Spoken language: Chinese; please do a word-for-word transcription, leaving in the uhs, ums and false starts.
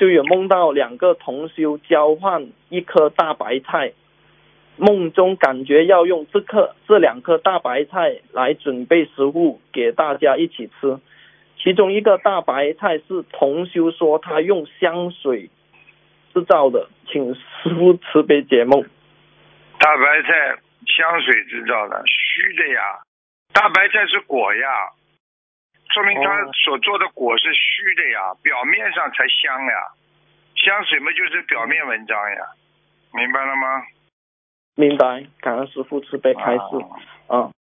就有梦到两个同修交换一颗大白菜，梦中感觉要用这颗这两颗大白菜来准备食物给大家一起吃。其中一个大白菜是同修说他用香水制造的，请师父慈悲解梦。 大白菜香水制造的，虚的呀。大白菜是果呀，说明他所做的果是虚的呀，表面上才香呀。香水嘛就是表面文章呀，明白了吗？ 明白，感恩师父慈悲开示啊。